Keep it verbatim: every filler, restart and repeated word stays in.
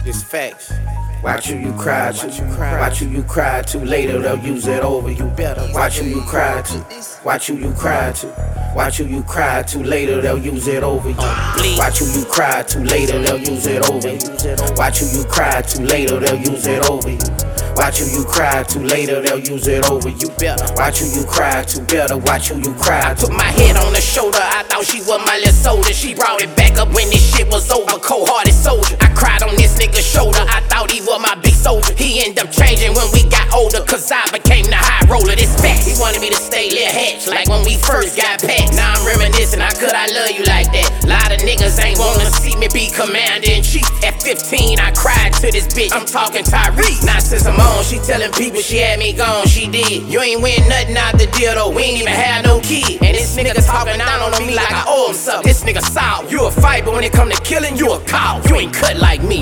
It's facts. Watch you, you cry too. Watch you, you cry too. Later they'll use it over you. Better watch you, you cry too. Watch you, you cry too. Watch you, you cry too. Later they'll use it over you. Watch you, you cry too. Later they'll use it over you. Watch you, you cry too. Later they'll use it over you. Watch you, you cry too. Later they'll use it over you. Better watch you, you cry too. Better watch you, you cry. I put my head on her shoulder. I thought she was my little soldier. She brought it back up when this shit was over. Cold-hearted soldier. I cried on this nigga's shoulder. I thought he was my big soldier. He ended up changing when we got older, cause I became the high roller. This fact. He wanted me to stay little hatch, like when we first got packed. Now I'm reminiscing, how could I love you like that? Lot of niggas ain't wanna see me be commander-in-chief. At fifteen, I cried to this bitch. I'm talking Tyrese. Now since I'm on, she telling people she had me gone, she did. You ain't win nothing out the deal though, we ain't even had no kid. And this nigga talking down on me like I owe him something. This nigga sour. You a fight, but when it come to killing, you a cow. You ain't cut like me.